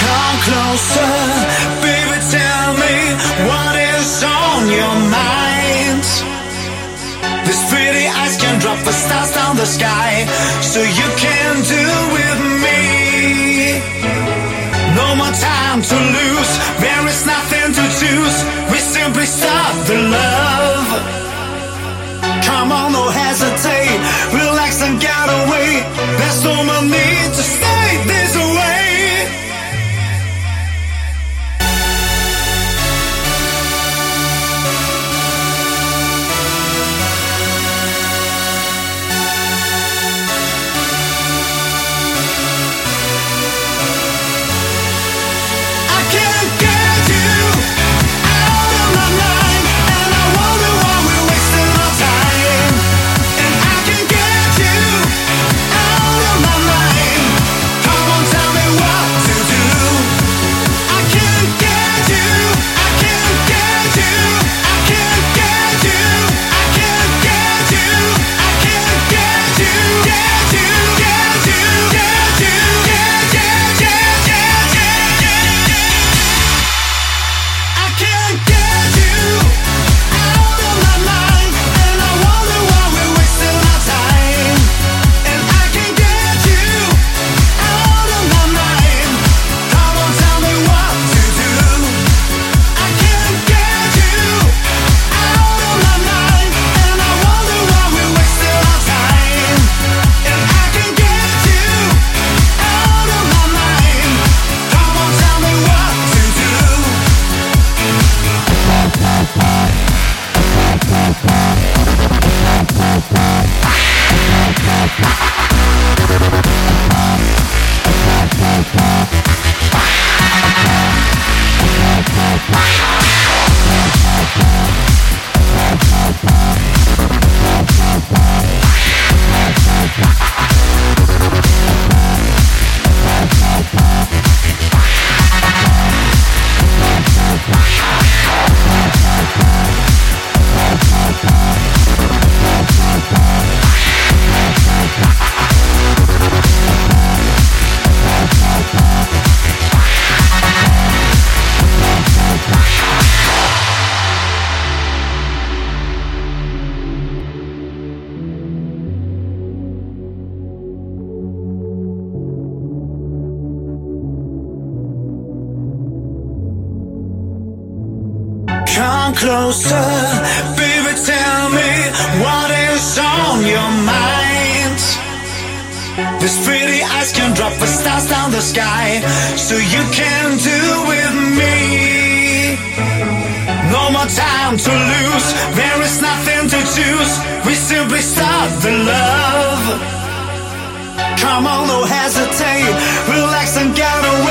Come closer, baby, tell me what is on your mind. These pretty eyes can drop the stars down the sky, so you can do with me. No more time to lose, there is nothing to choose. We simply start the love. Come on, no hesitate, relax and get away. There's no more need to stay this way. Come closer, baby, tell me what is on your mind. These pretty eyes can drop the stars down the sky, so you can do with me. No more time to lose, there is nothing to choose. We simply start the love. Come on, no hesitate, relax and get away.